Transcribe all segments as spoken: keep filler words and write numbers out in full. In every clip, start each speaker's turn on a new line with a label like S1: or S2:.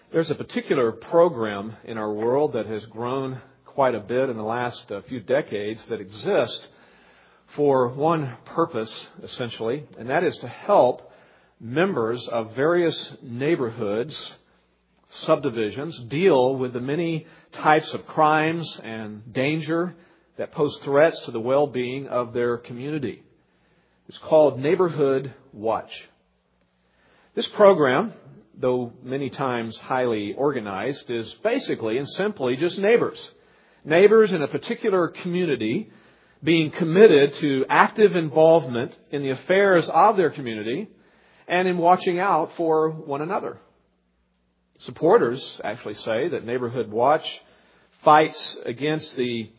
S1: There's a particular program in our world that has grown quite a bit in the last uh, few decades that exists for one purpose, essentially, and that is to help members of various neighborhoods, subdivisions, deal with the many types of crimes and danger that pose threats to the well-being of their community. It's called Neighborhood Watch. This program, though many times highly organized, is basically and simply just neighbors. Neighbors in a particular community being committed to active involvement in the affairs of their community and in watching out for one another. Supporters actually say that Neighborhood Watch fights against the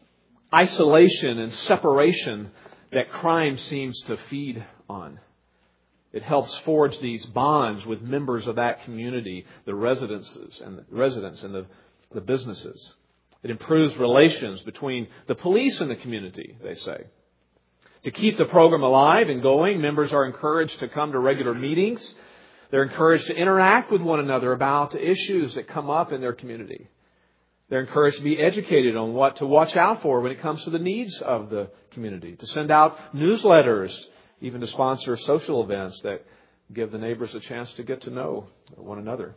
S1: isolation and separation that crime seems to feed on. It helps forge these bonds with members of that community, the residences and the residents and the, the businesses. It improves relations between the police and the community, they say. To keep the program alive and going, members are encouraged to come to regular meetings. They're encouraged to interact with one another about issues that come up in their community. They're encouraged to be educated on what to watch out for when it comes to the needs of the community, to send out newsletters, even to sponsor social events that give the neighbors a chance to get to know one another.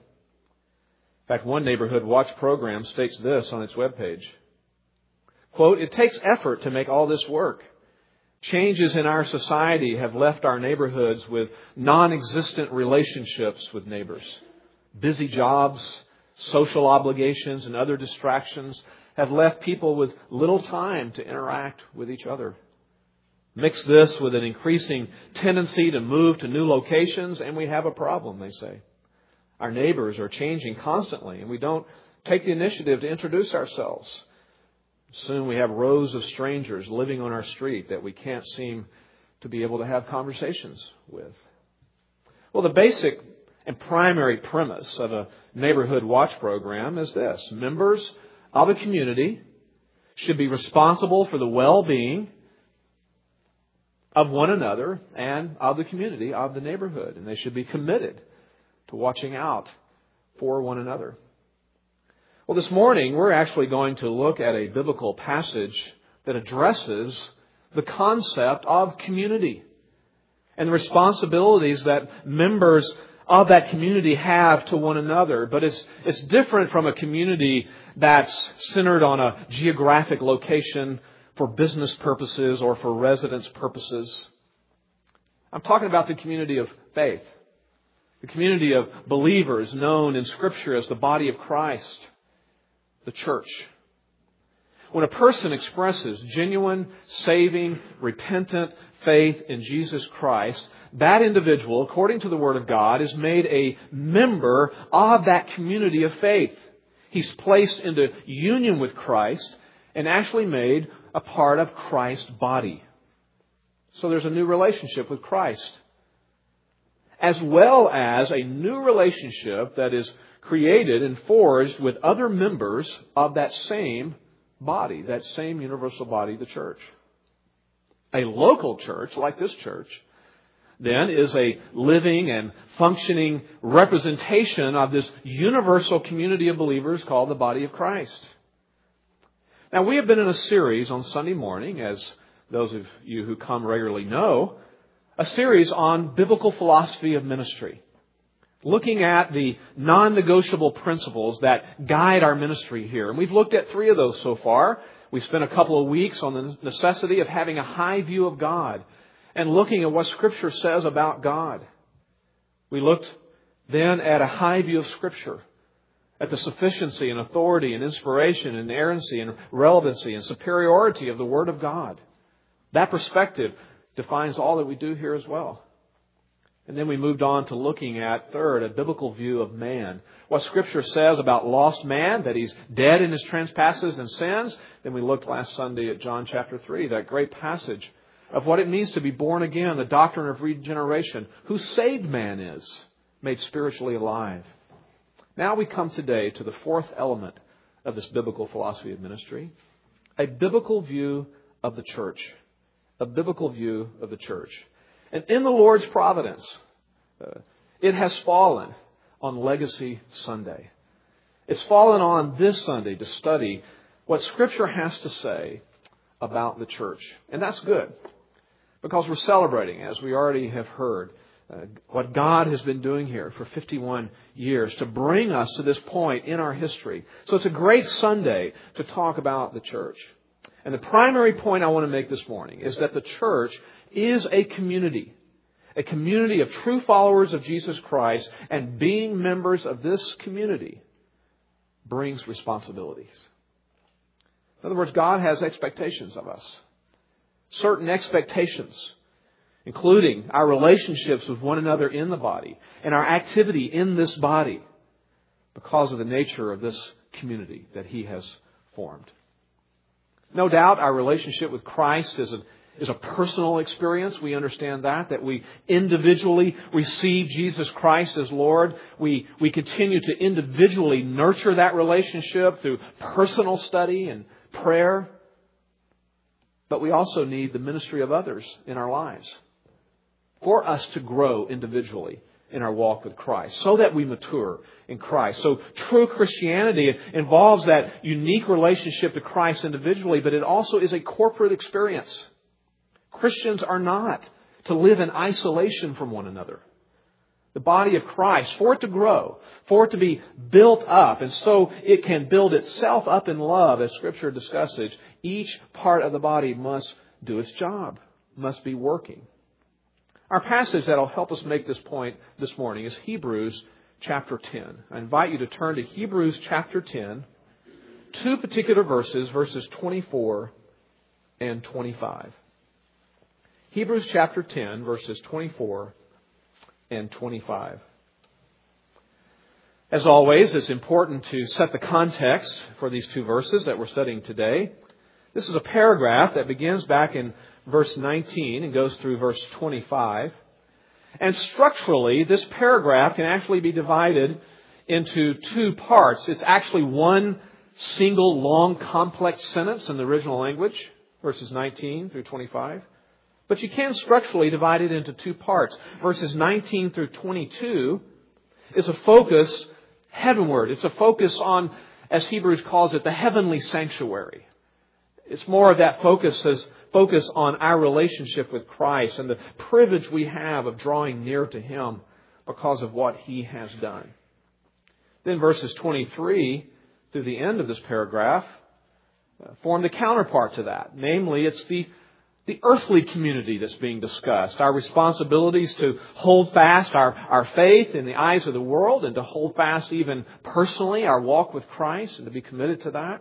S1: In fact, one Neighborhood Watch program states this on its webpage. Quote, "It takes effort to make all this work. Changes in our society have left our neighborhoods with non-existent relationships with neighbors. Busy jobs, social obligations, and other distractions have left people with little time to interact with each other. Mix this with an increasing tendency to move to new locations, and we have a problem," they say. Our neighbors are changing constantly, and we don't take the initiative to introduce ourselves. Soon we have rows of strangers living on our street that we can't seem to be able to have conversations with. Well, the basic and primary premise of a Neighborhood Watch program is this. Members of a community should be responsible for the well-being of one another and of the community, of the neighborhood. And they should be committed to watching out for one another. Well, this morning we're actually going to look at a biblical passage that addresses the concept of community and the responsibilities that members of that community have to one another. But it's it's different from a community that's centered on a geographic location for business purposes or for residence purposes. I'm talking about the community of faith, the community of believers known in Scripture as the body of Christ, the church. When a person expresses genuine, saving, repentant faith in Jesus Christ, that individual, according to the Word of God, is made a member of that community of faith. He's placed into union with Christ and actually made a part of Christ's body. So there's a new relationship with Christ, as well as a new relationship that is created and forged with other members of that same body, that same universal body, the church. A local church, like this church, then is a living and functioning representation of this universal community of believers called the body of Christ. Now, we have been in a series on Sunday morning, as those of you who come regularly know, a series on biblical philosophy of ministry, looking at the non-negotiable principles that guide our ministry here. And we've looked at three of those so far. We've spent a couple of weeks on the necessity of having a high view of God and looking at what Scripture says about God. We looked then at a high view of Scripture, at the sufficiency and authority and inspiration and inerrancy and relevancy and superiority of the Word of God. That perspective defines all that we do here as well. And then we moved on to looking at, third, a biblical view of man. What Scripture says about lost man, that he's dead in his trespasses and sins. Then we looked last Sunday at John chapter three, that great passage of what it means to be born again, the doctrine of regeneration, who saved man is, made spiritually alive. Now we come today to the fourth element of this biblical philosophy of ministry, a biblical view of the church. A biblical view of the church. And in the Lord's providence, uh, it has fallen on Legacy Sunday. It's fallen on this Sunday to study what Scripture has to say about the church. And that's good, because we're celebrating, as we already have heard, uh, what God has been doing here for fifty-one years to bring us to this point in our history. So it's a great Sunday to talk about the church. And the primary point I want to make this morning is that the church is a community. A community of true followers of Jesus Christ, and being members of this community brings responsibilities. In other words, God has expectations of us. Certain expectations, including our relationships with one another in the body and our activity in this body because of the nature of this community that He has formed. No doubt our relationship with Christ is a is a personal experience. We understand that, that we individually receive Jesus Christ as Lord. We, we continue to individually nurture that relationship through personal study and prayer. But we also need the ministry of others in our lives for us to grow individually in our walk with Christ, so that we mature in Christ. So true Christianity involves that unique relationship to Christ individually, but it also is a corporate experience. Christians are not to live in isolation from one another. The body of Christ, for it to grow, for it to be built up, and so it can build itself up in love, as Scripture discusses, each part of the body must do its job, must be working. Our passage that will help us make this point this morning is Hebrews chapter ten. I invite you to turn to Hebrews chapter ten, two particular verses, verses twenty-four and twenty-five. Hebrews chapter ten, verses twenty-four and twenty-five. As always, it's important to set the context for these two verses that we're studying today. This is a paragraph that begins back in verse nineteen and goes through verse twenty-five. And structurally, this paragraph can actually be divided into two parts. It's actually one single long complex sentence in the original language, verses nineteen through twenty-five. But you can structurally divide it into two parts. Verses nineteen through twenty-two is a focus heavenward. It's a focus on, as Hebrews calls it, the heavenly sanctuary. It's more of that focus as focus on our relationship with Christ and the privilege we have of drawing near to Him because of what He has done. Then verses twenty-three through the end of this paragraph form the counterpart to that. Namely, it's the The earthly community that's being discussed. Our responsibilities to hold fast our, our faith in the eyes of the world, and to hold fast even personally our walk with Christ and to be committed to that.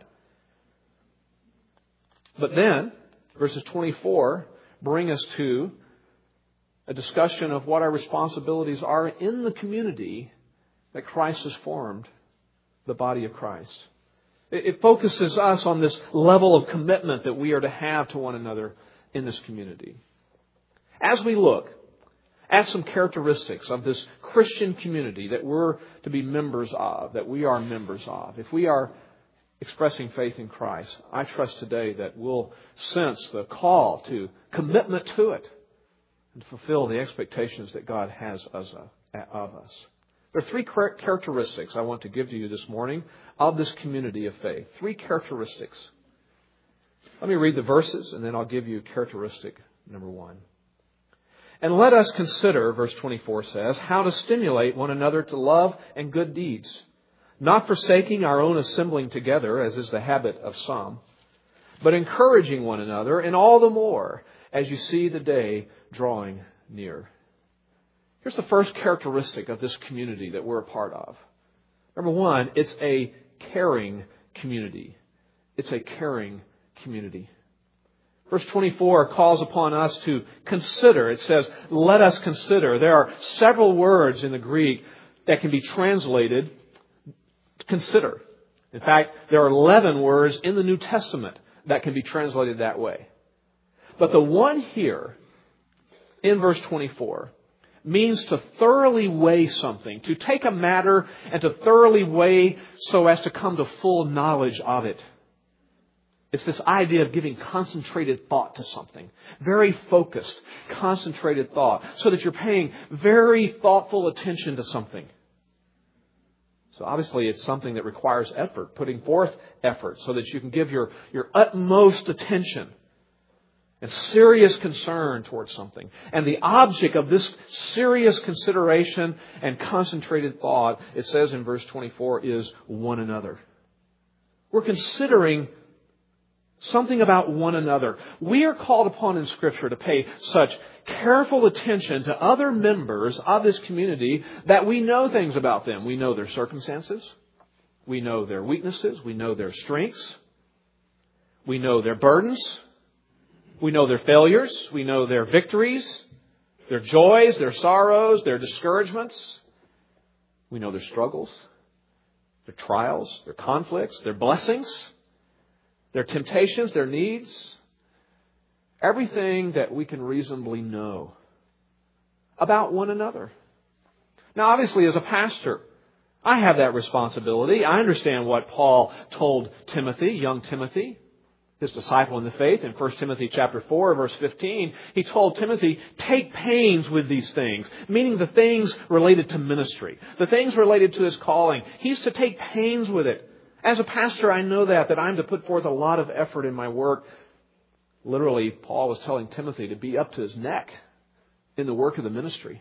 S1: But then, verses twenty-four bring us to a discussion of what our responsibilities are in the community that Christ has formed, the body of Christ. It, it focuses us on this level of commitment that we are to have to one another in this community. As we look at some characteristics of this Christian community that we're to be members of, that we are members of, if we are expressing faith in Christ, I trust today that we'll sense the call to commitment to it and fulfill the expectations that God has of us. There are three characteristics I want to give to you this morning of this community of faith. Three characteristics. Let me read the verses, and then I'll give you characteristic number one. And let us consider, verse twenty-four says, how to stimulate one another to love and good deeds, not forsaking our own assembling together, as is the habit of some, but encouraging one another, and all the more as you see the day drawing near. Here's the first characteristic of this community that we're a part of. Number one, it's a caring community. It's a caring community. Verse twenty-four calls upon us to consider. It says, let us consider. There are several words in the Greek that can be translated consider. In fact, there are eleven words in the New Testament that can be translated that way. But the one here in verse twenty-four means to thoroughly weigh something, to take a matter and to thoroughly weigh so as to come to full knowledge of it. It's this idea of giving concentrated thought to something. Very focused, concentrated thought. So that you're paying very thoughtful attention to something. So obviously it's something that requires effort, putting forth effort so that you can give your, your utmost attention and serious concern towards something. And the object of this serious consideration and concentrated thought, it says in verse twenty-four, is one another. We're considering something about one another. We are called upon in Scripture to pay such careful attention to other members of this community that we know things about them. We know their circumstances. We know their weaknesses. We know their strengths. We know their burdens. We know their failures. We know their victories, their joys, their sorrows, their discouragements. We know their struggles, their trials, their conflicts, their blessings, their temptations, their needs. Everything that we can reasonably know about one another. Now, obviously, as a pastor, I have that responsibility. I understand what Paul told Timothy, young Timothy, his disciple in the faith, in First Timothy chapter four, verse fifteen. He told Timothy, take pains with these things, meaning the things related to ministry, the things related to his calling. He's to take pains with it. As a pastor, I know that, that I'm to put forth a lot of effort in my work. Literally, Paul was telling Timothy to be up to his neck in the work of the ministry.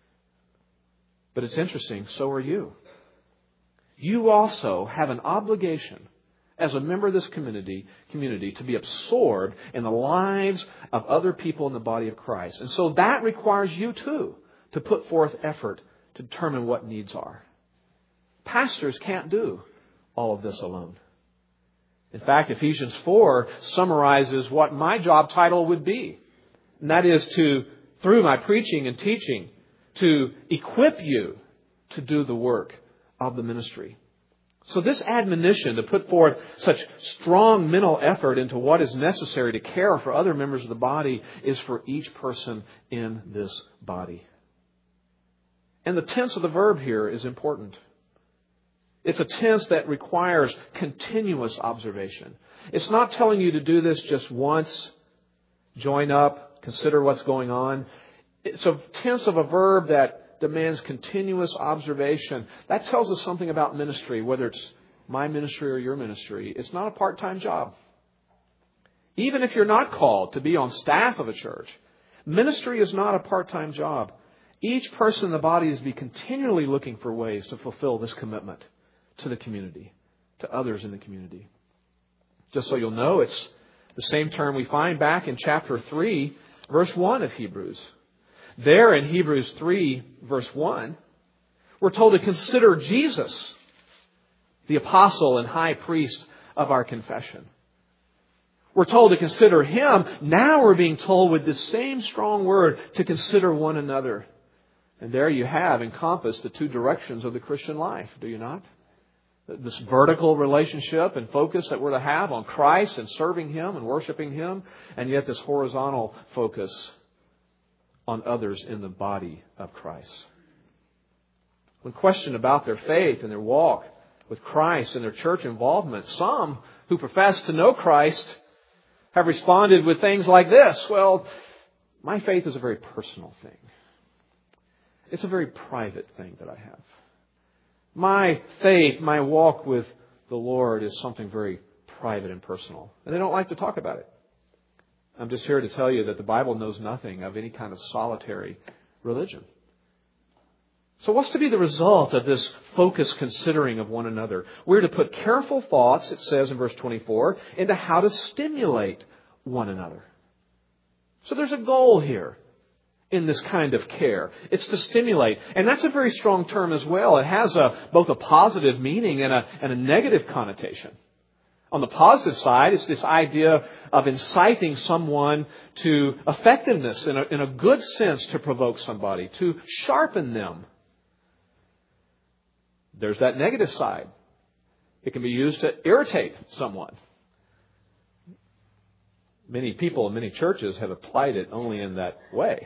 S1: But it's interesting, so are you. You also have an obligation as a member of this community, community to be absorbed in the lives of other people in the body of Christ. And so that requires you too to put forth effort to determine what needs are. Pastors can't do all of this alone. In fact, Ephesians four summarizes what my job title would be. And that is to, through my preaching and teaching, to equip you to do the work of the ministry. So this admonition to put forth such strong mental effort into what is necessary to care for other members of the body is for each person in this body. And the tense of the verb here is important. It's a tense that requires continuous observation. It's not telling you to do this just once, join up, consider what's going on. It's a tense of a verb that demands continuous observation. That tells us something about ministry, whether it's my ministry or your ministry. It's not a part-time job. Even if you're not called to be on staff of a church, ministry is not a part-time job. Each person in the body is to be continually looking for ways to fulfill this commitment to the community, to others in the community. Just so you'll know, it's the same term we find back in chapter three, verse one of Hebrews. There in Hebrews three, verse one, we're told to consider Jesus, the apostle and high priest of our confession. We're told to consider Him. Now we're being told with this same strong word to consider one another. And there you have encompassed the two directions of the Christian life, do you not? This vertical relationship and focus that we're to have on Christ and serving Him and worshiping Him, and yet this horizontal focus on others in the body of Christ. When questioned about their faith and their walk with Christ and their church involvement, some who profess to know Christ have responded with things like this. Well, my faith is a very personal thing. It's a very private thing that I have. My faith, my walk with the Lord is something very private and personal. And they don't like to talk about it. I'm just here to tell you that the Bible knows nothing of any kind of solitary religion. So what's to be the result of this focused considering of one another? We're to put careful thoughts, it says in verse twenty-four, into how to stimulate one another. So there's a goal here in this kind of care. It's to stimulate. And that's a very strong term as well. It has a, both a positive meaning and a, and a negative connotation. On the positive side, it's this idea of inciting someone to effectiveness in a, in a good sense to provoke somebody, to sharpen them. There's that negative side. It can be used to irritate someone. Many people in many churches have applied it only in that way.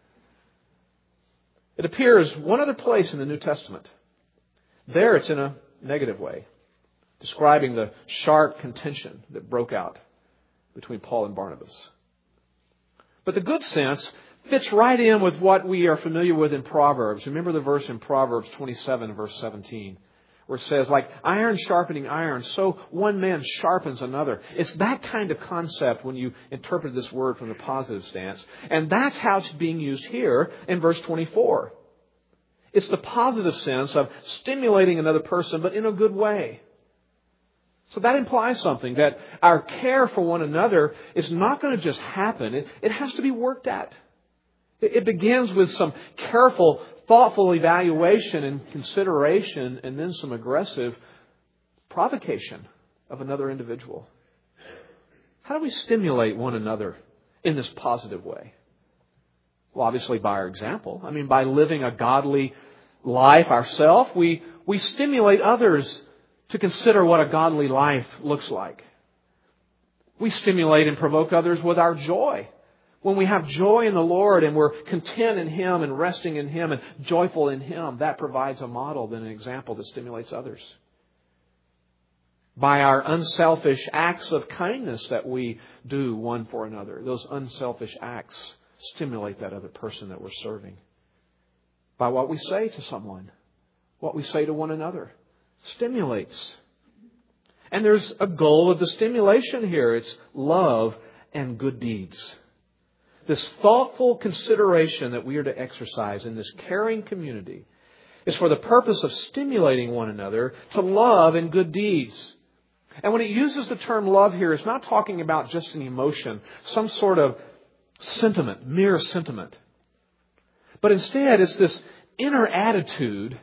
S1: It appears one other place in the New Testament. There it's in a negative way, describing the sharp contention that broke out between Paul and Barnabas. But the good sense fits right in with what we are familiar with in Proverbs. Remember the verse in Proverbs twenty-seven, verse seventeen, where it says, like iron sharpening iron, so one man sharpens another. It's that kind of concept when you interpret this word from the positive stance. And that's how it's being used here in verse twenty-four. It's the positive sense of stimulating another person, but in a good way. So that implies something, that our care for one another is not going to just happen. It, it has to be worked at. It, it begins with some careful, thoughtful evaluation and consideration, and then some aggressive provocation of another individual. How do we stimulate one another in this positive way? Well, obviously by our example. I mean, by living a godly life ourselves, we, we stimulate others to consider what a godly life looks like. We stimulate and provoke others with our joy. When we have joy in the Lord and we're content in Him and resting in Him and joyful in Him, that provides a model, then an example that stimulates others. By our unselfish acts of kindness that we do one for another, those unselfish acts stimulate that other person that we're serving. By what we say to someone, what we say to one another, stimulates. And there's a goal of the stimulation here. It's love and good deeds. This thoughtful consideration that we are to exercise in this caring community is for the purpose of stimulating one another to love and good deeds. And when it uses the term love here, it's not talking about just an emotion, some sort of sentiment, mere sentiment. But instead, it's this inner attitude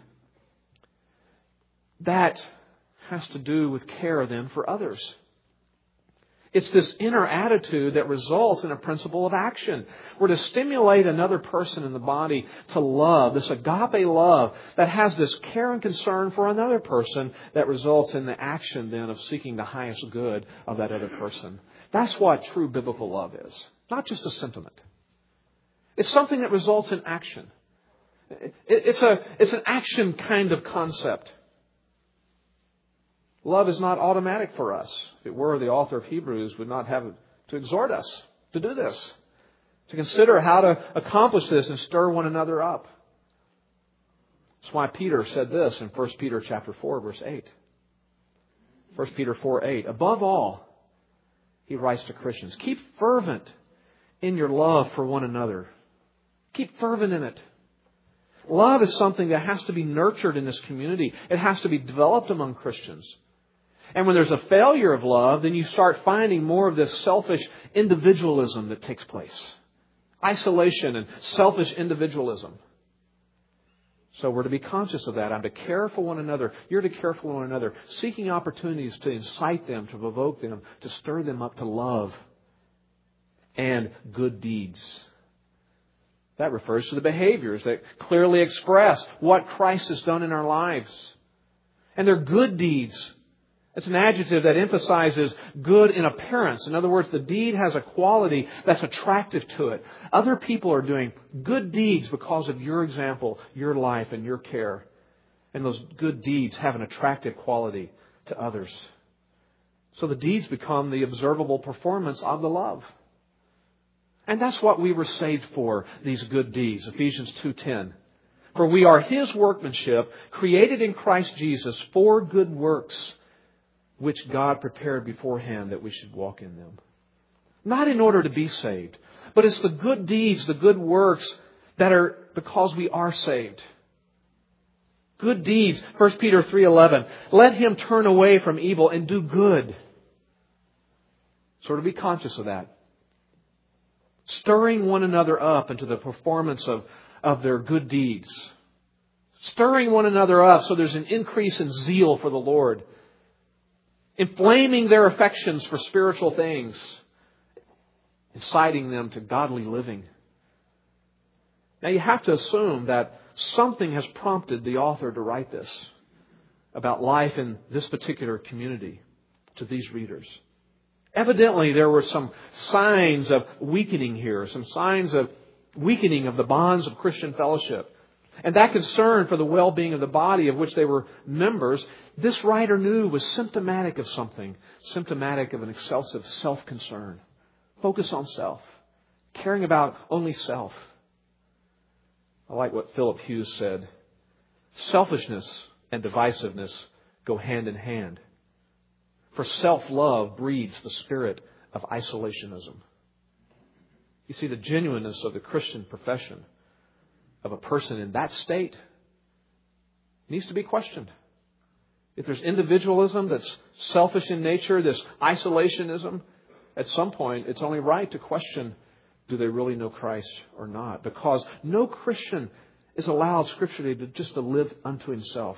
S1: that has to do with care then for others. It's this inner attitude that results in a principle of action. We're to stimulate another person in the body to love, this agape love that has this care and concern for another person that results in the action then of seeking the highest good of that other person. That's what true biblical love is. Not just a sentiment. It's something that results in action. It's a, it's an action kind of concept. Love is not automatic for us. If it were, the author of Hebrews would not have to exhort us to do this, to consider how to accomplish this and stir one another up. That's why Peter said this in First Peter chapter four, verse eight. First Peter four, eight. Above all, he writes to Christians, keep fervent in your love for one another. Keep fervent in it. Love is something that has to be nurtured in this community. It has to be developed among Christians. And when there's a failure of love, then you start finding more of this selfish individualism that takes place. Isolation and selfish individualism. So we're to be conscious of that. I'm to care for one another. You're to care for one another. Seeking opportunities to incite them, to provoke them, to stir them up to love and good deeds. That refers to the behaviors that clearly express what Christ has done in our lives. And they're good deeds. It's an adjective that emphasizes good in appearance. In other words, the deed has a quality that's attractive to it. Other people are doing good deeds because of your example, your life, and your care. And those good deeds have an attractive quality to others. So the deeds become the observable performance of the love. And that's what we were saved for, these good deeds. Ephesians two ten. For we are His workmanship, created in Christ Jesus for good works, which God prepared beforehand that we should walk in them. Not in order to be saved, but it's the good deeds, the good works that are because we are saved. Good deeds. First Peter three eleven. Let him turn away from evil and do good. Sort of be conscious of that. Stirring one another up into the performance of, of their good deeds. Stirring one another up so there's an increase in zeal for the Lord. Inflaming their affections for spiritual things. Inciting them to godly living. Now you have to assume that something has prompted the author to write this about life in this particular community to these readers. Evidently, there were some signs of weakening here, some signs of weakening of the bonds of Christian fellowship. And that concern for the well-being of the body of which they were members, this writer knew was symptomatic of something, symptomatic of an excessive self-concern. Focus on self, caring about only self. I like what Philip Hughes said. Selfishness and divisiveness go hand in hand. For self-love breeds the spirit of isolationism. You see, the genuineness of the Christian profession of a person in that state needs to be questioned. If there's individualism that's selfish in nature, this isolationism, at some point it's only right to question, do they really know Christ or not? Because no Christian is allowed scripturally to just to live unto himself.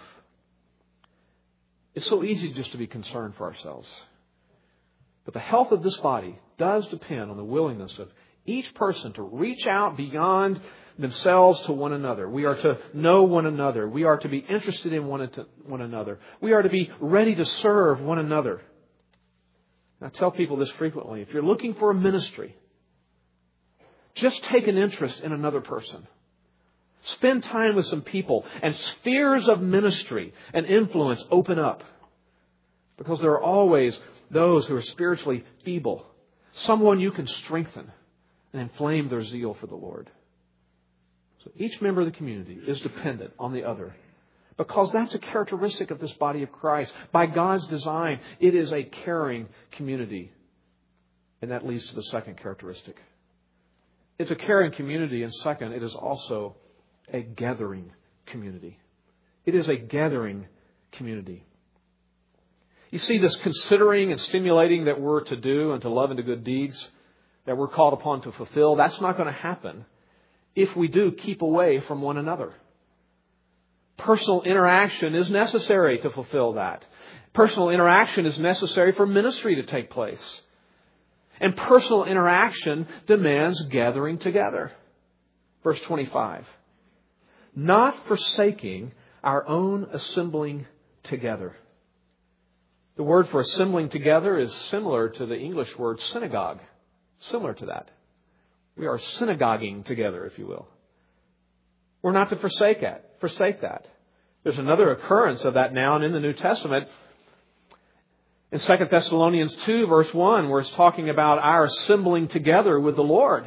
S1: It's so easy just to be concerned for ourselves. But the health of this body does depend on the willingness of each person to reach out beyond themselves to one another. We are to know one another. We are to be interested in one, one another. We are to be ready to serve one another. And I tell people this frequently. If you're looking for a ministry, just take an interest in another person. Spend time with some people, and spheres of ministry and influence open up. Because there are always those who are spiritually feeble. Someone you can strengthen and inflame their zeal for the Lord. So each member of the community is dependent on the other. Because that's a characteristic of this body of Christ. By God's design, it is a caring community. And that leads to the second characteristic. It's a caring community, and second, it is also a gathering community. It is a gathering community. You see, this considering and stimulating that we're to do and to love and to good deeds that we're called upon to fulfill, that's not going to happen if we do keep away from one another. Personal interaction is necessary to fulfill that. Personal interaction is necessary for ministry to take place. And personal interaction demands gathering together. Verse twenty-five. Not forsaking our own assembling together. The word for assembling together is similar to the English word synagogue. Similar to that. We are synagoguing together, if you will. We're not to forsake it, forsake that. There's another occurrence of that noun in the New Testament. In Second Thessalonians two, verse one, where it's talking about our assembling together with the Lord.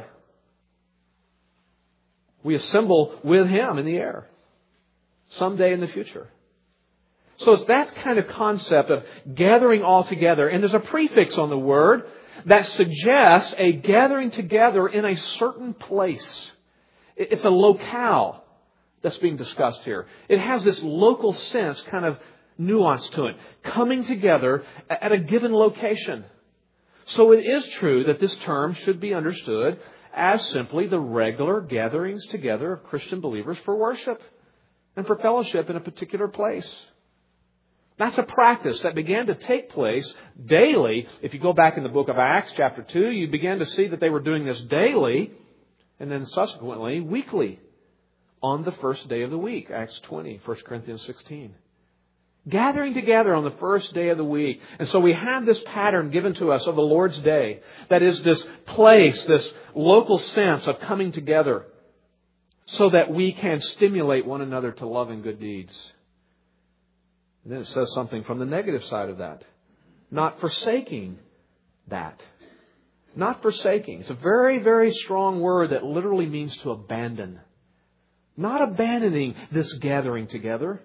S1: We assemble with Him in the air someday in the future. So it's that kind of concept of gathering all together. And there's a prefix on the word that suggests a gathering together in a certain place. It's a locale that's being discussed here. It has this local sense, kind of nuance to it. Coming together at a given location. So it is true that this term should be understood as simply the regular gatherings together of Christian believers for worship and for fellowship in a particular place. That's a practice that began to take place daily. If you go back in the book of Acts, chapter two, you began to see that they were doing this daily and then subsequently weekly on the first day of the week. Acts twenty, First Corinthians sixteen. Gathering together on the first day of the week. And so we have this pattern given to us of the Lord's Day. That is this place, this local sense of coming together so that we can stimulate one another to love and good deeds. And then it says something from the negative side of that. Not forsaking that. Not forsaking. It's a very, very strong word that literally means to abandon. Not abandoning this gathering together.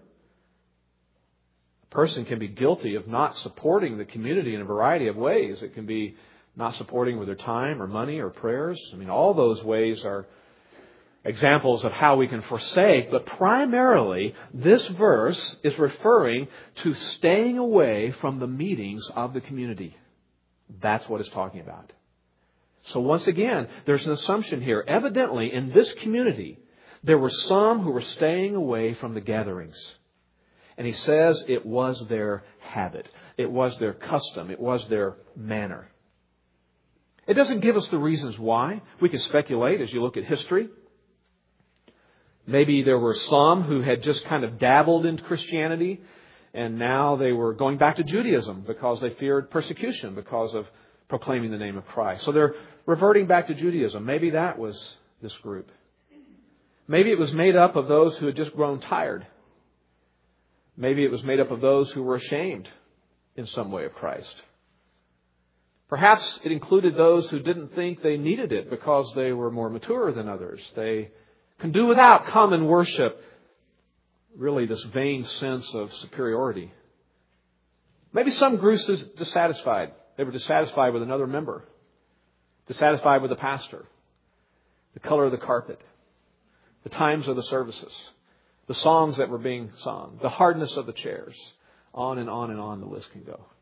S1: A person can be guilty of not supporting the community in a variety of ways. It can be not supporting with their time or money or prayers. I mean, all those ways are examples of how we can forsake, but primarily this verse is referring to staying away from the meetings of the community. That's what it's talking about. So once again, there's an assumption here. Evidently, in this community, there were some who were staying away from the gatherings. And he says it was their habit. It was their custom. It was their manner. It doesn't give us the reasons why. We can speculate as you look at history. Maybe there were some who had just kind of dabbled into Christianity and now they were going back to Judaism because they feared persecution because of proclaiming the name of Christ. So they're reverting back to Judaism. Maybe that was this group. Maybe it was made up of those who had just grown tired. Maybe it was made up of those who were ashamed in some way of Christ. Perhaps it included those who didn't think they needed it because they were more mature than others. They can do without common worship. Really, this vain sense of superiority Maybe some grew dissatisfied. They were dissatisfied with another member, dissatisfied with the pastor, the color of the carpet, the times of the services, the songs that were being sung, the hardness of the chairs. On and on and on the list can go.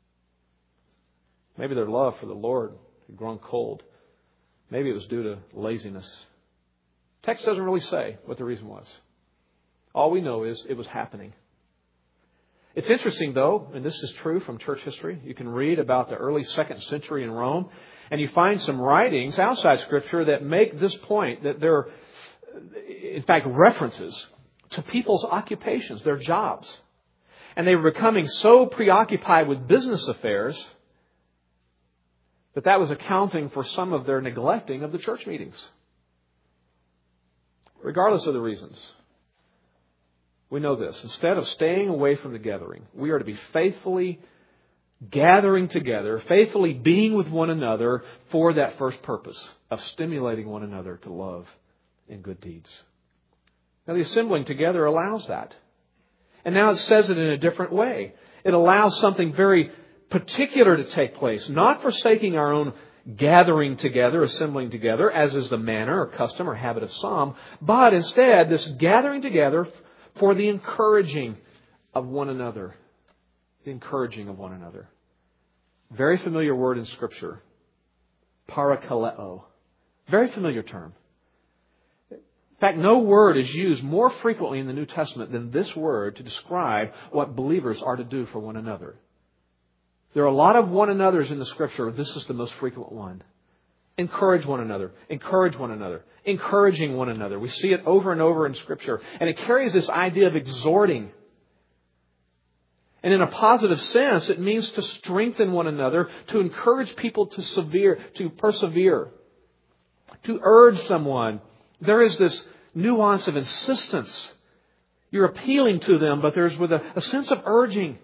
S1: Maybe their love for the Lord had grown cold. Maybe it was due to laziness. Text doesn't really say what the reason was. All we know is it was happening. It's interesting, though, and this is true from church history. You can read about the early second century in Rome, and you find some writings outside Scripture that make this point, that there are, in fact, references to people's occupations, their jobs. And they were becoming so preoccupied with business affairs that that was accounting for some of their neglecting of the church meetings. Regardless of the reasons, we know this. Instead of staying away from the gathering, we are to be faithfully gathering together, faithfully being with one another for that first purpose of stimulating one another to love and good deeds. Now, the assembling together allows that. And now it says it in a different way. It allows something very particular to take place, not forsaking our own gathering together, assembling together, as is the manner or custom or habit of some, but instead this gathering together for the encouraging of one another. The encouraging of one another. Very familiar word in Scripture. Parakaleo. Very familiar term. In fact, no word is used more frequently in the New Testament than this word to describe what believers are to do for one another. There are a lot of one another's in the Scripture. This is the most frequent one. Encourage one another. Encourage one another. Encouraging one another. We see it over and over in Scripture. And it carries this idea of exhorting. And in a positive sense, it means to strengthen one another, to encourage people to severe, to persevere, to urge someone. There is this nuance of insistence. You're appealing to them, but there's with a, a sense of urging.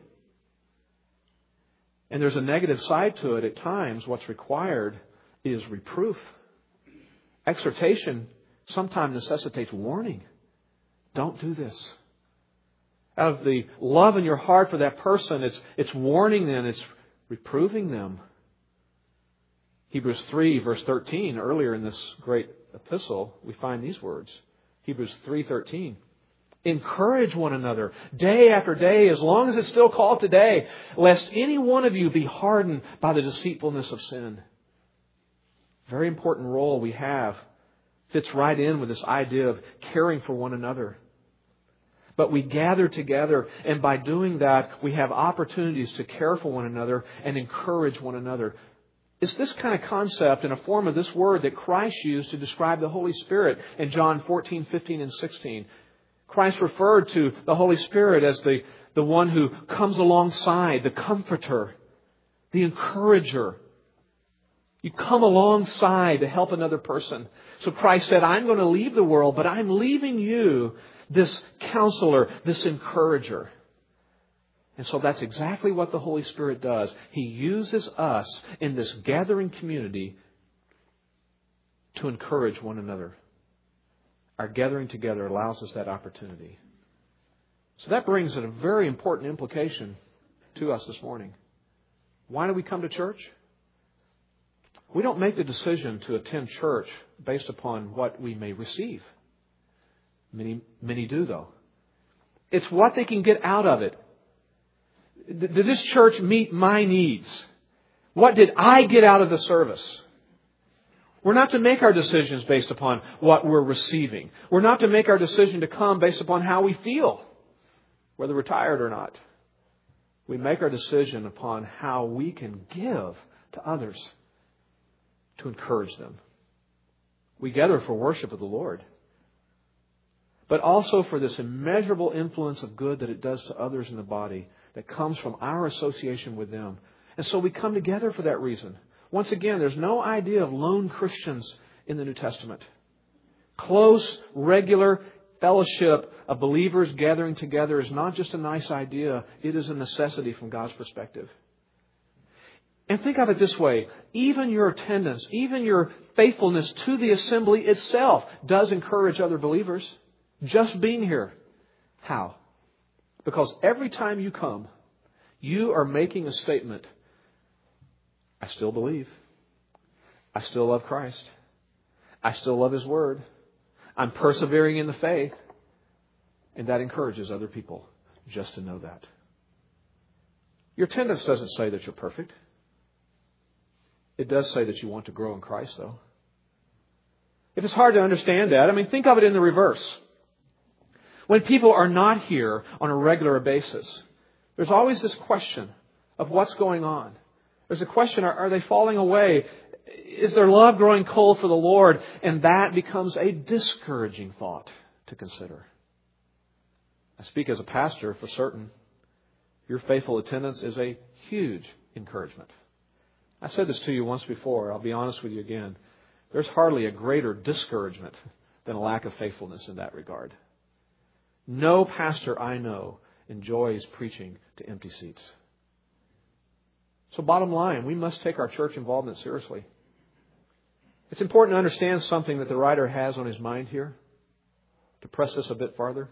S1: And there's a negative side to it at times. What's required is reproof. Exhortation sometimes necessitates warning. Don't do this. Out of the love in your heart for that person, it's, it's warning them, it's reproving them. Hebrews three, verse thirteen, earlier in this great epistle, we find these words. Hebrews three thirteen. Encourage one another day after day, as long as it's still called today, lest any one of you be hardened by the deceitfulness of sin. Very important role we have. Fits right in with this idea of caring for one another. But we gather together, and by doing that, we have opportunities to care for one another and encourage one another. It's this kind of concept in a form of this word that Christ used to describe the Holy Spirit in John fourteen, fifteen, and sixteen. Christ referred to the Holy Spirit as the, the one who comes alongside, the comforter, the encourager. You come alongside to help another person. So Christ said, I'm going to leave the world, but I'm leaving you this counselor, this encourager. And so that's exactly what the Holy Spirit does. He uses us in this gathering community to encourage one another. Our gathering together allows us that opportunity. So that brings in a very important implication to us this morning. Why do we come to church? We don't make the decision to attend church based upon what we may receive. Many, many do, though. It's what they can get out of it. Did this church meet my needs? What did I get out of the service? We're not to make our decisions based upon what we're receiving. We're not to make our decision to come based upon how we feel, whether we're tired or not. We make our decision upon how we can give to others to encourage them. We gather for worship of the Lord, but also for this immeasurable influence of good that it does to others in the body that comes from our association with them. And so we come together for that reason. Once again, there's no idea of lone Christians in the New Testament. Close, regular fellowship of believers gathering together is not just a nice idea. It is a necessity from God's perspective. And think of it this way. Even your attendance, even your faithfulness to the assembly itself does encourage other believers. Just being here. How? Because every time you come, You are making a statement. I still believe. I still love Christ. I still love His Word. I'm persevering in the faith. And that encourages other people just to know that. Your attendance doesn't say that you're perfect. It does say that you want to grow in Christ, though. If it's hard to understand that, I mean, think of it in the reverse. When people are not here on a regular basis, there's always this question of what's going on. There's a question, are, are they falling away? Is their love growing cold for the Lord? And that becomes a discouraging thought to consider. I speak as a pastor for certain. Your faithful attendance is a huge encouragement. I said this to you once before. I'll be honest with you again. There's hardly a greater discouragement than a lack of faithfulness in that regard. No pastor I know enjoys preaching to empty seats. So bottom line, we must take our church involvement seriously. It's important to understand something that the writer has on his mind here. To press this a bit farther.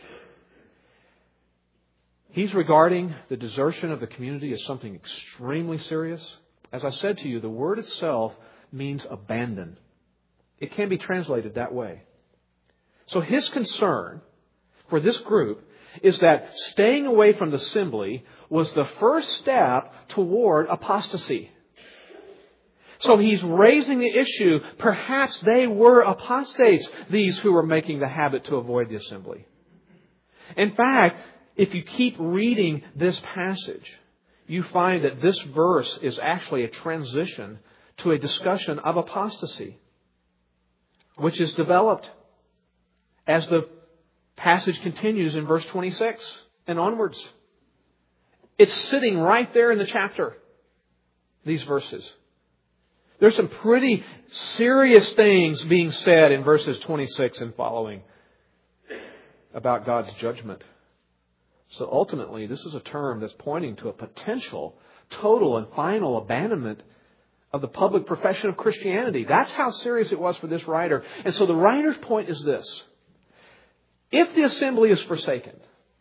S1: He's regarding the desertion of the community as something extremely serious. As I said to you, the word itself means abandon. It can be translated that way. So his concern for this group is that staying away from the assembly was the first step toward apostasy. So he's raising the issue, perhaps they were apostates, these who were making the habit to avoid the assembly. In fact, if you keep reading this passage, you find that this verse is actually a transition to a discussion of apostasy, which is developed as the passage continues in verse twenty-six and onwards. It's sitting right there in the chapter, these verses. There's some pretty serious things being said in verses twenty-six and following about God's judgment. So ultimately, this is a term that's pointing to a potential, total and final abandonment of the public profession of Christianity. That's how serious it was for this writer. And so the writer's point is this. If the assembly is forsaken,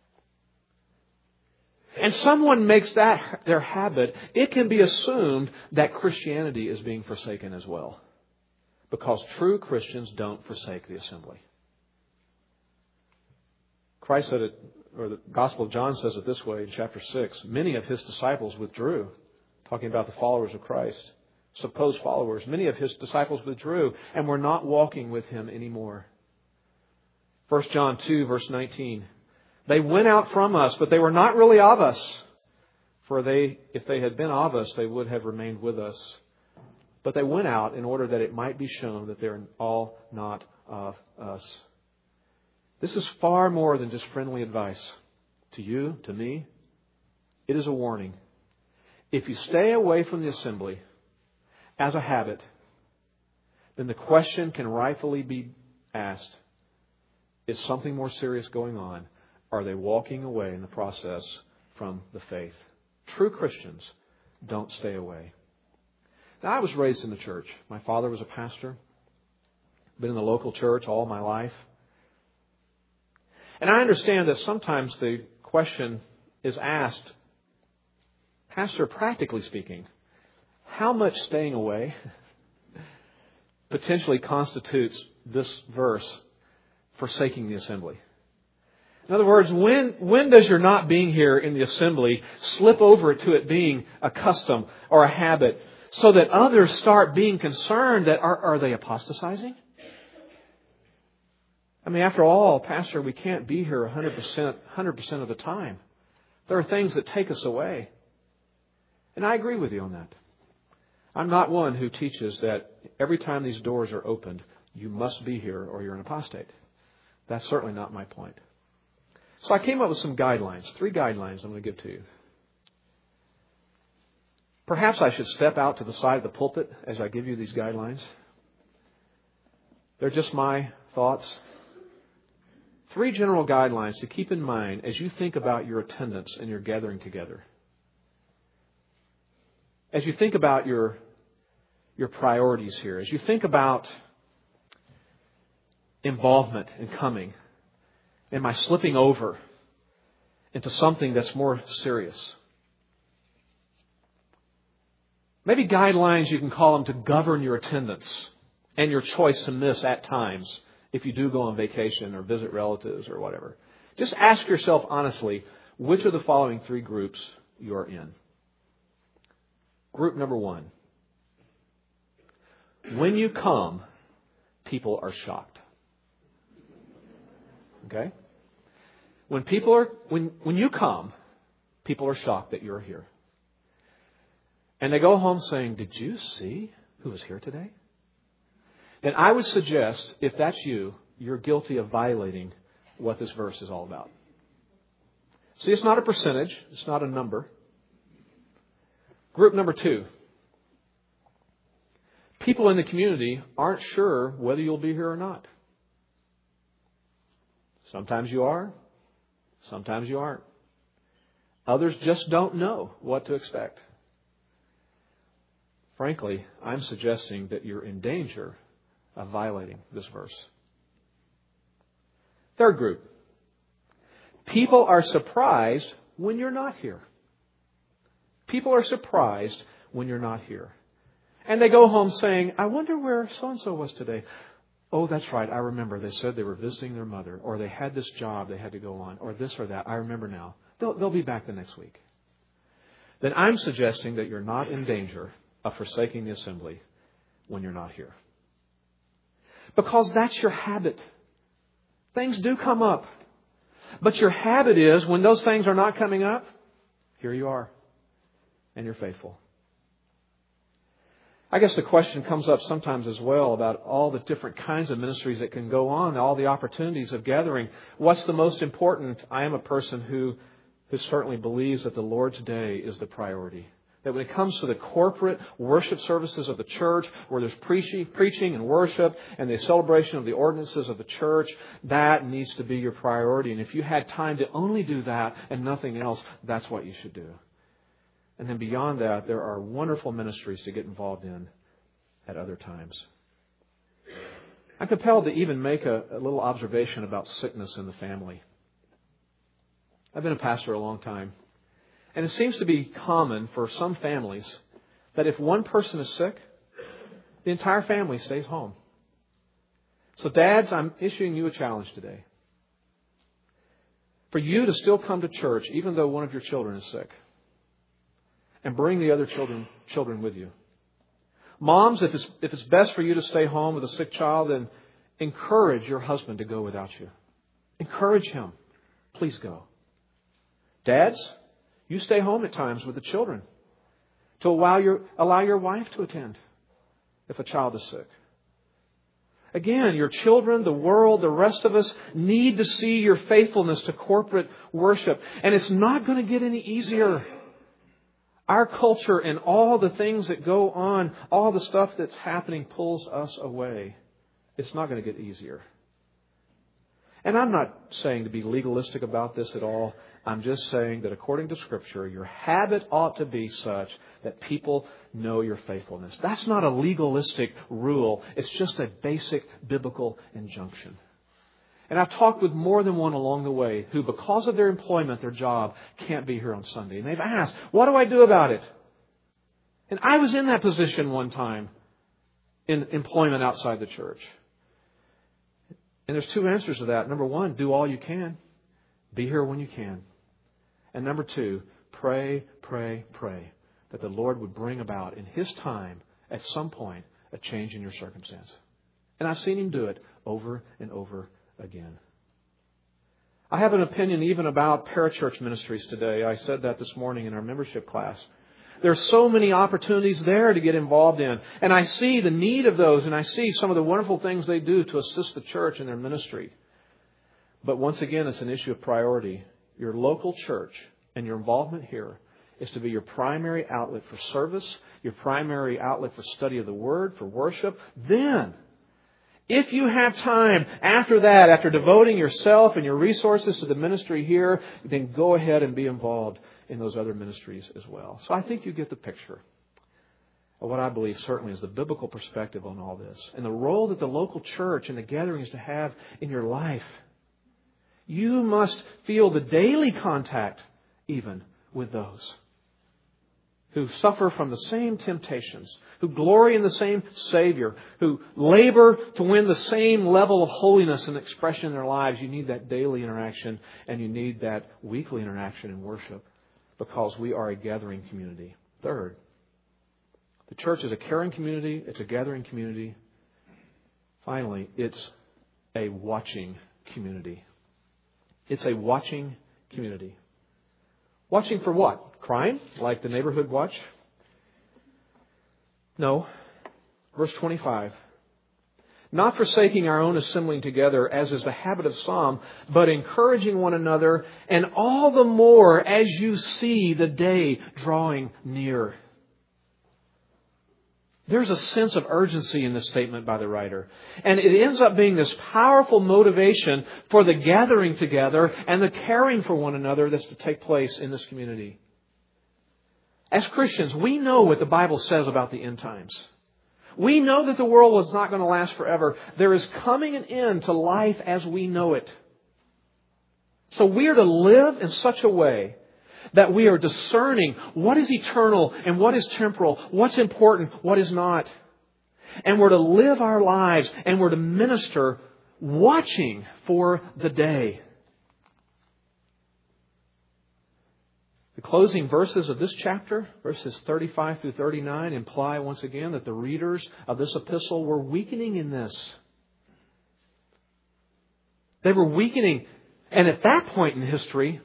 S1: and someone makes that their habit, it can be assumed that Christianity is being forsaken as well. Because true Christians don't forsake the assembly. Christ said it, or the Gospel of John says it this way in chapter six. Many of His disciples withdrew, talking about the followers of Christ, supposed followers. Many of His disciples withdrew and were not walking with Him anymore. First John two, verse nineteen. They went out from us, but they were not really of us. For they, if they had been of us, they would have remained with us. But they went out in order that it might be shown that they're all not of us. This is far more than just friendly advice to you, to me. It is a warning. If you stay away from the assembly as a habit, then the question can rightfully be asked, is something more serious going on? Are they walking away in the process from the faith? True Christians don't stay away. Now, I was raised in the church. My father was a pastor. Been in the local church all my life. And I understand that sometimes the question is asked, Pastor, practically speaking, how much staying away potentially constitutes this verse forsaking the assembly? In other words, when, when does your not being here in the assembly slip over to it being a custom or a habit so that others start being concerned that are, are they apostatizing? I mean, after all, Pastor, we can't be here one hundred percent, one hundred percent of the time. There are things that take us away. And I agree with you on that. I'm not one who teaches that every time these doors are opened, you must be here or you're an apostate. That's certainly not my point. So I came up with some guidelines, three guidelines I'm going to give to you. Perhaps I should step out to the side of the pulpit as I give you these guidelines. They're just my thoughts. Three general guidelines to keep in mind as you think about your attendance and your gathering together. As you think about your, your priorities here, as you think about involvement in coming, am I slipping over into something that's more serious? Maybe guidelines, you can call them, to govern your attendance and your choice to miss at times if you do go on vacation or visit relatives or whatever. Just ask yourself honestly, which of the following three groups you are in. Group number one. When you come, people are shocked. Okay? When people are, when, when you come, people are shocked that you're here. And they go home saying, did you see who was here today? Then I would suggest, if that's you, you're guilty of violating what this verse is all about. See, it's not a percentage. It's not a number. Group number two. People in the community aren't sure whether you'll be here or not. Sometimes you are. Sometimes you aren't. Others just don't know what to expect. Frankly, I'm suggesting that you're in danger of violating this verse. Third group. People are surprised when you're not here. People are surprised when you're not here. And they go home saying, I wonder where so-and-so was today. Oh, that's right. I remember. They said they were visiting their mother, or they had this job they had to go on, or this or that. I remember now. They'll, they'll be back the next week. Then I'm suggesting that you're not in danger of forsaking the assembly when you're not here. Because that's your habit. Things do come up. But your habit is, when those things are not coming up, here you are. And you're faithful. I guess the question comes up sometimes as well about all the different kinds of ministries that can go on, all the opportunities of gathering. What's the most important? I am a person who, who certainly believes that the Lord's Day is the priority. That when it comes to the corporate worship services of the church, where there's preaching, preaching and worship and the celebration of the ordinances of the church, that needs to be your priority. And if you had time to only do that and nothing else, that's what you should do. And then beyond that, there are wonderful ministries to get involved in at other times. I'm compelled to even make a, a little observation about sickness in the family. I've been a pastor a long time. And it seems to be common for some families that if one person is sick, the entire family stays home. So dads, I'm issuing you a challenge today. For you to still come to church even though one of your children is sick. And bring the other children children with you. Moms, if it's, if it's best for you to stay home with a sick child, then encourage your husband to go without you. Encourage him. Please go. Dads, you stay home at times with the children to allow your, allow your wife to attend if a child is sick. Again, your children, the world, the rest of us need to see your faithfulness to corporate worship. And it's not going to get any easier. Our culture and all the things that go on, all the stuff that's happening pulls us away. It's not going to get easier. And I'm not saying to be legalistic about this at all. I'm just saying that according to Scripture, your habit ought to be such that people know your faithfulness. That's not a legalistic rule. It's just a basic biblical injunction. And I've talked with more than one along the way who, because of their employment, their job, can't be here on Sunday. And they've asked, what do I do about it? And I was in that position one time in employment outside the church. And there's two answers to that. Number one, do all you can. Be here when you can. And number two, pray, pray, pray that the Lord would bring about in His time, at some point, a change in your circumstance. And I've seen Him do it over and over again. I have an opinion even about parachurch ministries today. I said that this morning in our membership class. There's so many opportunities there to get involved in. And I see the need of those, and I see some of the wonderful things they do to assist the church in their ministry. But once again, it's an issue of priority. Your local church and your involvement here is to be your primary outlet for service, your primary outlet for study of the Word, for worship. Then, if you have time after that, after devoting yourself and your resources to the ministry here, then go ahead and be involved in those other ministries as well. So I think you get the picture of what I believe certainly is the biblical perspective on all this and the role that the local church and the gathering is to have in your life. You must feel the daily contact even with those who suffer from the same temptations, who glory in the same Savior, who labor to win the same level of holiness and expression in their lives. You need that daily interaction, and you need that weekly interaction in worship, because we are a gathering community. Third, the church is a caring community. It's a gathering community. Finally, it's a watching community. It's a watching community. Watching for what? Crime? Like the neighborhood watch? No. Verse twenty-five. Not forsaking our own assembling together, as is the habit of some, but encouraging one another, and all the more as you see the day drawing near. There's a sense of urgency in this statement by the writer. And it ends up being this powerful motivation for the gathering together and the caring for one another that's to take place in this community. As Christians, we know what the Bible says about the end times. We know that the world is not going to last forever. There is coming an end to life as we know it. So we are to live in such a way that we are discerning what is eternal and what is temporal, what's important, what is not. And we're to live our lives and we're to minister watching for the day. The closing verses of this chapter, verses thirty-five through thirty-nine, imply once again that the readers of this epistle were weakening in this. They were weakening. And at that point in history,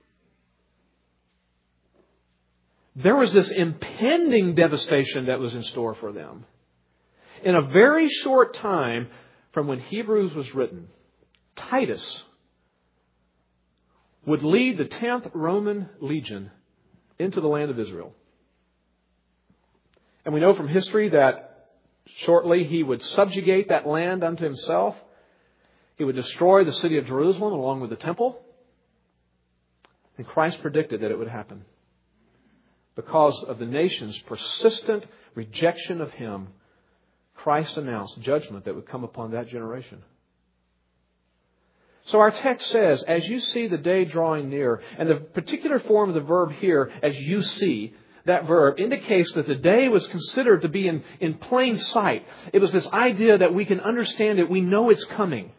S1: there was this impending devastation that was in store for them. In a very short time from when Hebrews was written, Titus would lead the tenth Roman legion into the land of Israel. And we know from history that shortly he would subjugate that land unto himself. He would destroy the city of Jerusalem along with the temple. And Christ predicted that it would happen. Because of the nation's persistent rejection of Him, Christ announced judgment that would come upon that generation. So our text says, as you see the day drawing near, and the particular form of the verb here, as you see, that verb indicates that the day was considered to be in, in plain sight. It was this idea that we can understand it, we know it's coming.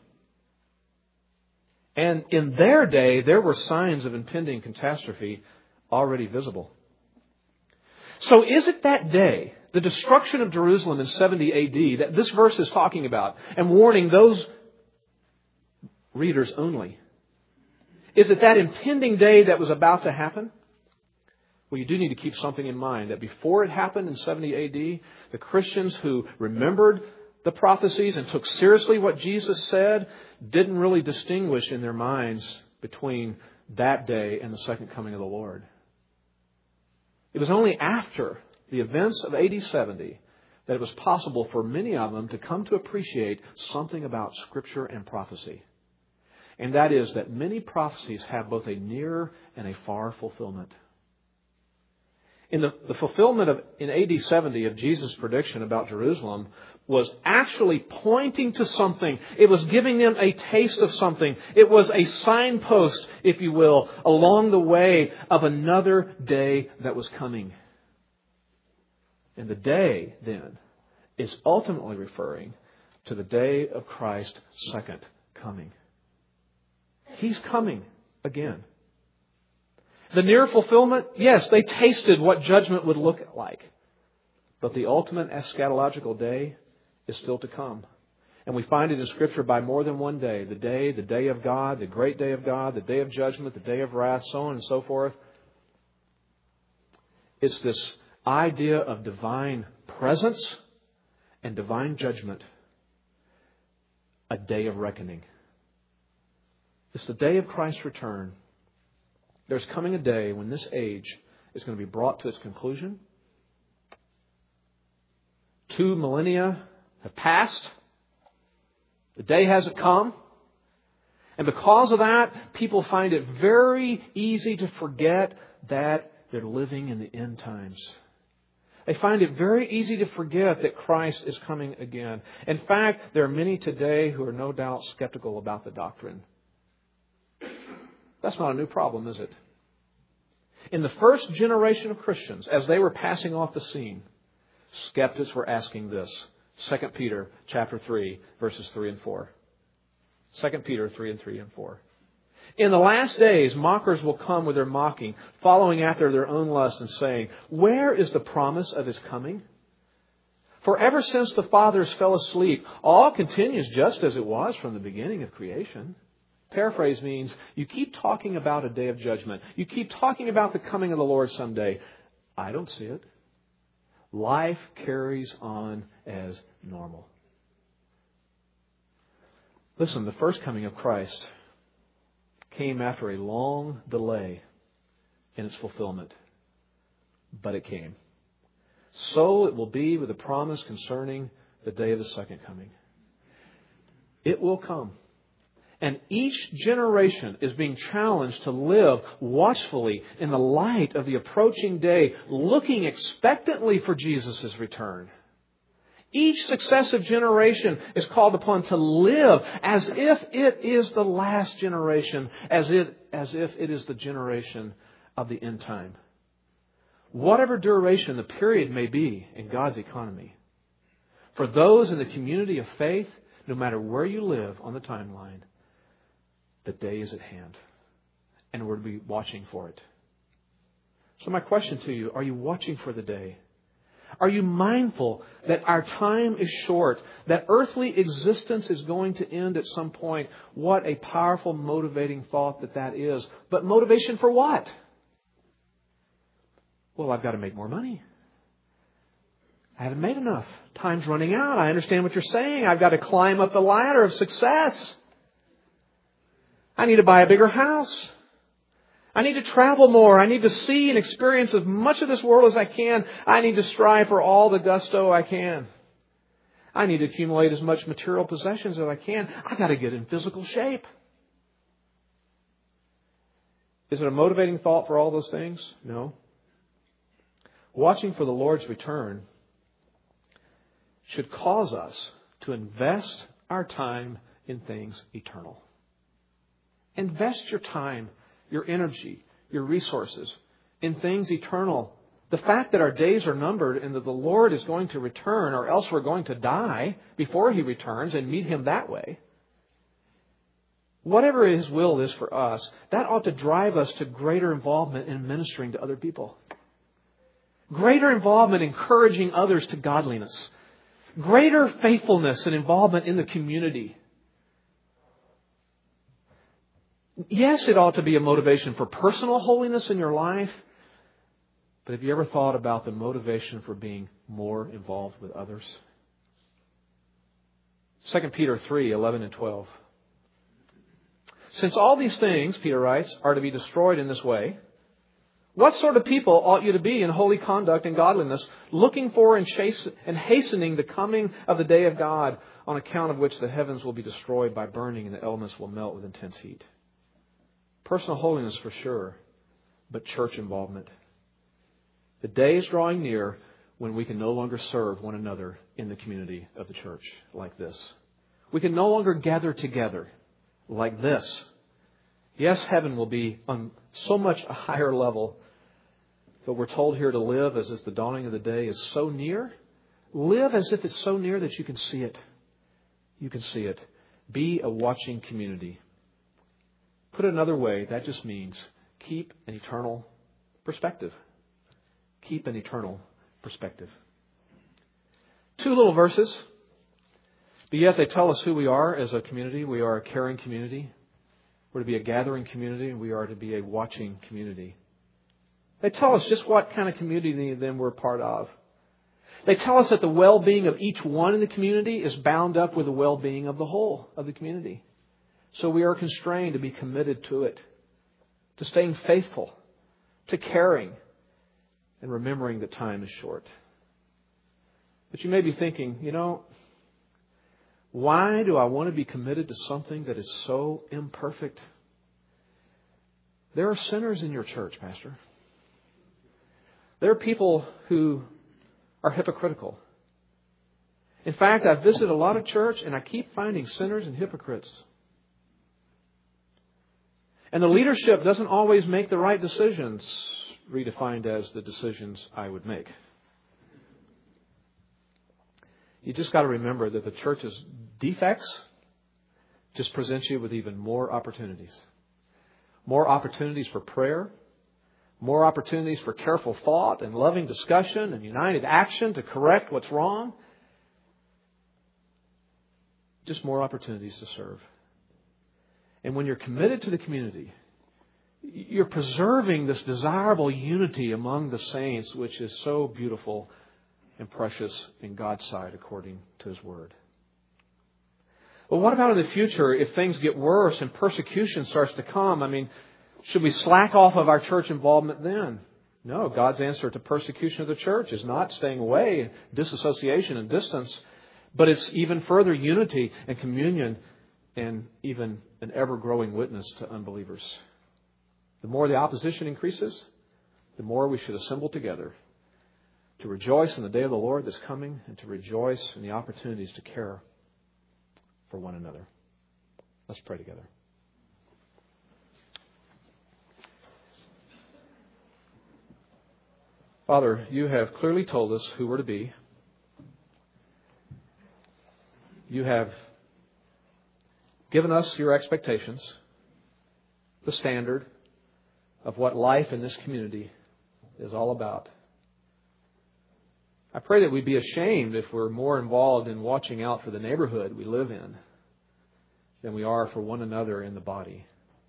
S1: And in their day, there were signs of impending catastrophe already visible. So is it that day, the destruction of Jerusalem in seventy A D, that this verse is talking about and warning those readers only? Is it that impending day that was about to happen? Well, you do need to keep something in mind, that before it happened in seventy A D, the Christians who remembered the prophecies and took seriously what Jesus said didn't really distinguish in their minds between that day and the second coming of the Lord. It was only after the events of A D seventy that it was possible for many of them to come to appreciate something about Scripture and prophecy. And that is that many prophecies have both a near and a far fulfillment. In the, the fulfillment of in A D seventy of Jesus' prediction about Jerusalem was actually pointing to something. It was giving them a taste of something. It was a signpost, if you will, along the way of another day that was coming. And the day, then, is ultimately referring to the day of Christ's second coming. He's coming again. The near fulfillment, yes, they tasted what judgment would look like. But the ultimate eschatological day is still to come. And we find it in Scripture by more than one day. The day, the day of God, the great day of God, the day of judgment, the day of wrath, so on and so forth. It's this idea of divine presence and divine judgment. A day of reckoning. It's the day of Christ's return. There's coming a day when this age is going to be brought to its conclusion. Two millennia have passed. The day hasn't come. And because of that, people find it very easy to forget that they're living in the end times. They find it very easy to forget that Christ is coming again. In fact, there are many today who are no doubt skeptical about the doctrine. That's not a new problem, is it? In the first generation of Christians, as they were passing off the scene, skeptics were asking this. Second Peter chapter three, verses three and four. Second Peter three and three and four. In the last days, mockers will come with their mocking, following after their own lust and saying, where is the promise of His coming? For ever since the fathers fell asleep, all continues just as it was from the beginning of creation. Paraphrase means you keep talking about a day of judgment. You keep talking about the coming of the Lord someday. I don't see it. Life carries on as normal. Listen, the first coming of Christ came after a long delay in its fulfillment. But it came. So it will be with the promise concerning the day of the second coming. It will come. And each generation is being challenged to live watchfully in the light of the approaching day, looking expectantly for Jesus' return. Each successive generation is called upon to live as if it is the last generation, as it, as if it is the generation of the end time. Whatever duration the period may be in God's economy, for those in the community of faith, no matter where you live on the timeline, the day is at hand, and we're to be watching for it. So my question to you, are you watching for the day? Are you mindful that our time is short, that earthly existence is going to end at some point? What a powerful, motivating thought that that is. But motivation for what? Well, I've got to make more money. I haven't made enough. Time's running out. I understand what you're saying. I've got to climb up the ladder of success. I need to buy a bigger house. I need to travel more. I need to see and experience as much of this world as I can. I need to strive for all the gusto I can. I need to accumulate as much material possessions as I can. I've got to get in physical shape. Is it a motivating thought for all those things? No. Watching for the Lord's return should cause us to invest our time in things eternal. Invest your time, your energy, your resources in things eternal. The fact that our days are numbered and that the Lord is going to return, or else we're going to die before He returns and meet Him that way. Whatever His will is for us, that ought to drive us to greater involvement in ministering to other people. Greater involvement encouraging others to godliness. Greater faithfulness and involvement in the community. Yes, it ought to be a motivation for personal holiness in your life. But have you ever thought about the motivation for being more involved with others? Second Peter three, eleven and twelve. Since all these things, Peter writes, are to be destroyed in this way, what sort of people ought you to be in holy conduct and godliness, looking for and, chase, and hastening the coming of the day of God, on account of which the heavens will be destroyed by burning and the elements will melt with intense heat? Personal holiness for sure, but church involvement. The day is drawing near when we can no longer serve one another in the community of the church like this. We can no longer gather together like this. Yes, heaven will be on so much a higher level, but we're told here to live as if the dawning of the day is so near. Live as if it's so near that you can see it. You can see it. Be a watching community. Put it another way, that just means keep an eternal perspective. Keep an eternal perspective. Two little verses. But yet they tell us who we are as a community. We are a caring community. We're to be a gathering community, and we are to be a watching community. They tell us just what kind of community then we're part of. They tell us that the well-being of each one in the community is bound up with the well-being of the whole of the community. So we are constrained to be committed to it, to staying faithful, to caring, and remembering that time is short. But you may be thinking, you know, why do I want to be committed to something that is so imperfect? There are sinners in your church, Pastor. There are people who are hypocritical. In fact, I've visited a lot of church and I keep finding sinners and hypocrites. And the leadership doesn't always make the right decisions. redefined as the decisions I would make. You just got to remember that the church's defects just presents you with even more opportunities. More opportunities for prayer. More opportunities for careful thought and loving discussion and united action to correct what's wrong. Just more opportunities to serve. And when you're committed to the community, you're preserving this desirable unity among the saints, which is so beautiful and precious in God's sight according to His Word. Well, what about in the future if things get worse and persecution starts to come? I mean, should we slack off of our church involvement then? No, God's answer to persecution of the church is not staying away, disassociation and distance, but it's even further unity and communion and even an ever-growing witness to unbelievers. The more the opposition increases, the more we should assemble together to rejoice in the day of the Lord that's coming and to rejoice in the opportunities to care for one another. Let's pray together. Father, you have clearly told us who we're to be. You have given us your expectations, the standard of what life in this community is all about. I pray that we'd be ashamed if we're more involved in watching out for the neighborhood we live in than we are for one another in the body.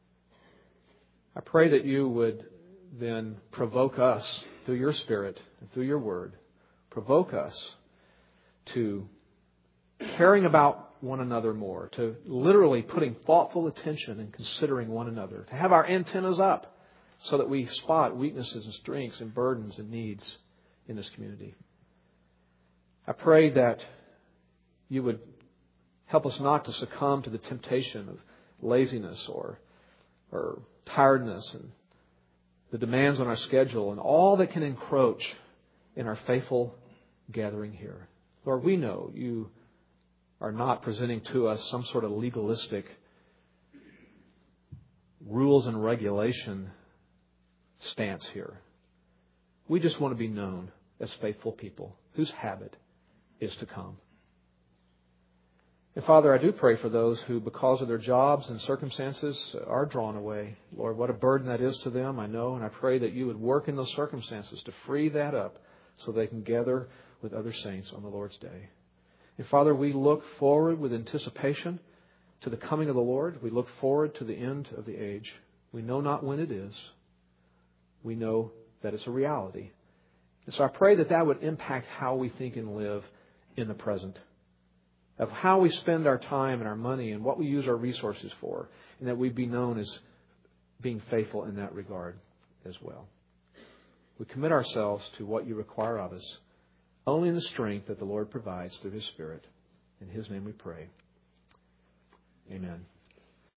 S1: I pray that you would then provoke us through your Spirit and through your Word, provoke us to caring about one another more, to literally putting thoughtful attention and considering one another, to have our antennas up so that we spot weaknesses and strengths and burdens and needs in this community. I pray that you would help us not to succumb to the temptation of laziness or, or tiredness and the demands on our schedule and all that can encroach in our faithful gathering here. Lord, we know you are not presenting to us some sort of legalistic rules and regulation stance here. We just want to be known as faithful people whose habit is to come. And Father, I do pray for those who, because of their jobs and circumstances, are drawn away. Lord, what a burden that is to them, I know, and I pray that you would work in those circumstances to free that up so they can gather with other saints on the Lord's day. And Father, we look forward with anticipation to the coming of the Lord. We look forward to the end of the age. We know not when it is. We know that it's a reality. And so I pray that that would impact how we think and live in the present, of how we spend our time and our money and what we use our resources for, and that we be known as being faithful in that regard as well. We commit ourselves to what you require of us, only in the strength that the Lord provides through His Spirit. In His name we pray. Amen.